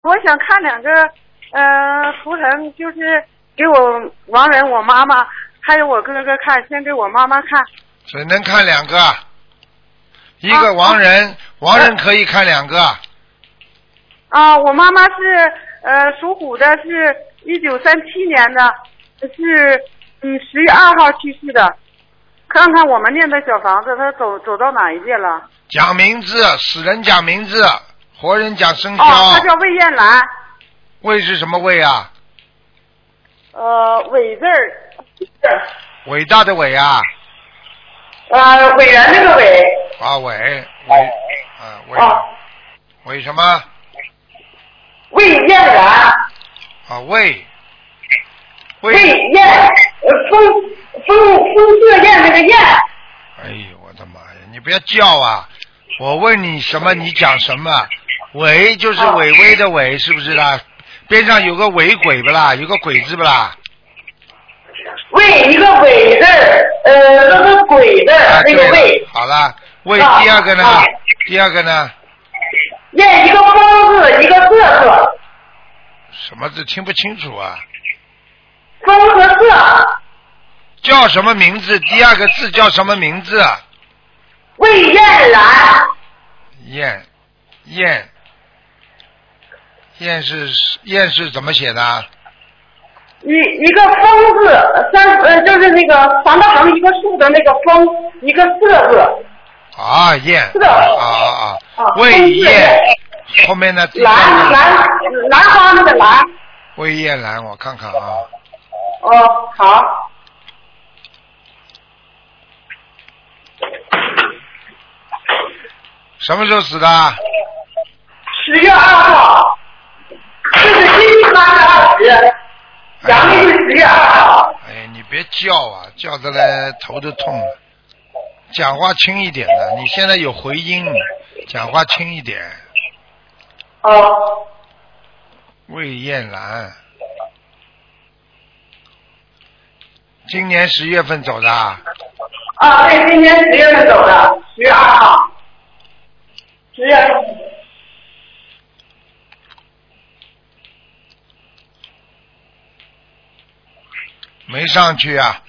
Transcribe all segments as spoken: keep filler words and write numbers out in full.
我想看两个呃图腾，就是给我亡人我妈妈还有我哥哥看，先给我妈妈看。 只能看两个，一个亡人，啊、亡人可以看两个。 啊，我妈妈是呃属虎的，是一九三七年的，是嗯十月二号去世的。看看我们念的小房子，他走走到哪一届了？ 讲名字，死人讲名字，活人讲生肖。 哦，他叫魏艳兰。 魏是什么魏啊？ 呃，伟字儿。 伟大的伟啊。 呃，伟人那个伟。 啊，伟伟啊伟。哦。伟什么？ 魏艳兰。 啊，魏。 魏艳，呃，风风风色艳那个艳。 哎呦，我的妈呀！你不要叫啊！我问你什么，你讲什么。伟就是伟微的伟，是不是啦？边上有个伟鬼不啦？有个鬼字不啦？ 魏一个伟字，呃，那个鬼字，啊、那个魏。 好了，魏第二个呢？啊、第二个呢？ 念一个风字，一个色字。 什么字听不清楚啊？ 风和色。 叫什么名字？第二个字叫什么名字？ 魏艳兰。 艳，艳，艳是艳是怎么写的？ 一一个风字，三呃就是那个房大横一个树的那个风，一个色字。 啊，艳。 色。 啊啊啊！魏艳。后面呢？ 兰兰兰花那个兰。 魏艳兰，我看看啊。 哦，好。 什么时候死的？ 十月二号，这是今年八月二十，阳历是十月二号。 哎，你别叫啊，叫的来头都痛了。讲话轻一点的，你现在有回音，讲话轻一点。 哦。 魏艳兰。今年十月份走的。啊， 对，今年十月份走的，十月二号。十月份。 没上去啊，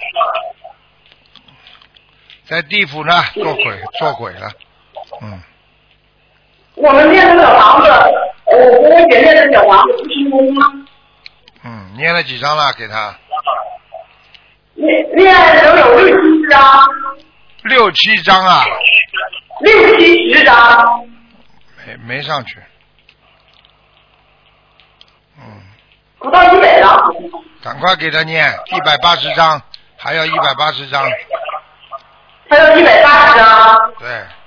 在地府呢，做鬼做鬼了，嗯。 我们念的小房子，我我姐念的小房子不成功吗？ 嗯，念了几张了？给他。 念念有有六七张。 六七张啊。 六七十张。 没没上去。嗯。 不到一百张。 赶快给他念一百八十张，还要一百八十张。 还有一百八十张。 对。